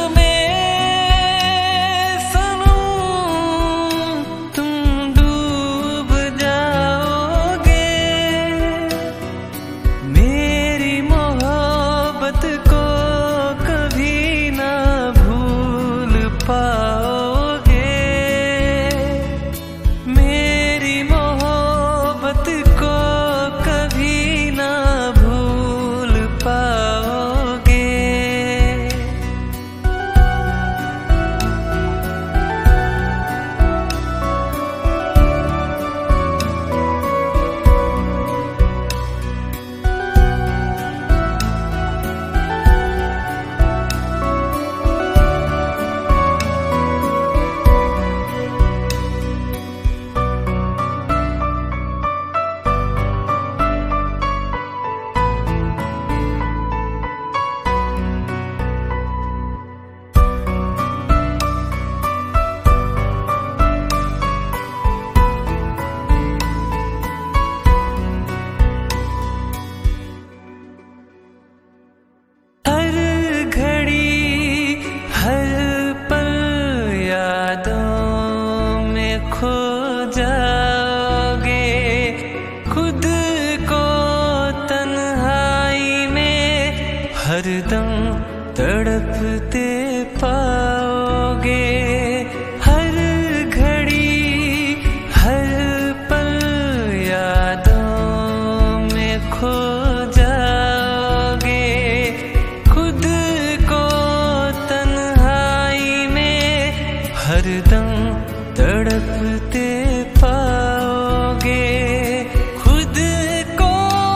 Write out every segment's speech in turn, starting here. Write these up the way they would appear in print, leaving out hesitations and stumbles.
खो जाओगे, खुद को तन्हाई में हरदम तड़पते पाओगे। हर घड़ी हर पल यादों में खो जाओगे, खुद को तन्हाई में हरदम तड़पते पाओगे। खुद को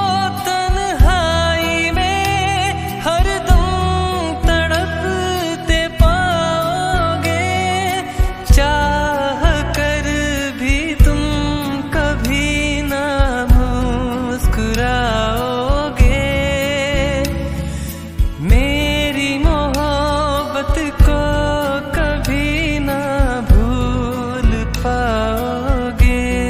तन्हाई में हरदम तड़पते पाओगे। चाह कर भी तुम कभी ना मुस्कुराओगे। मेरी मोहब्बत को कभी ना पाओगे।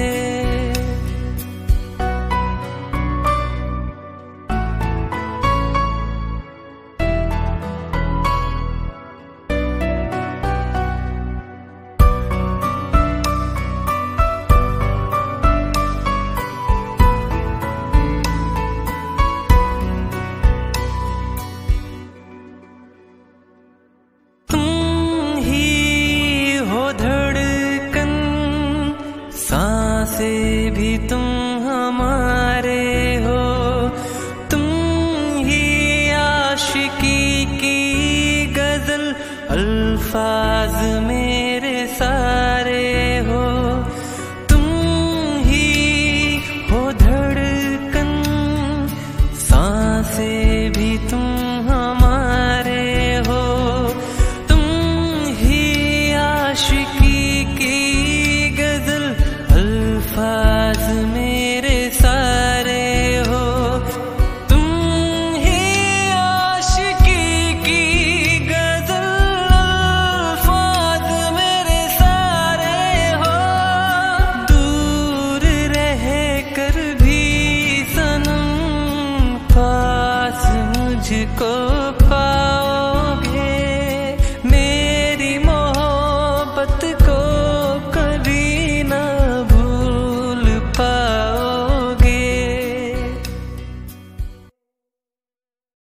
तुम ही हो धड़कन, सांसें भी तुम हमारे हो। तुम ही आशिकी की गजल अल्फाज में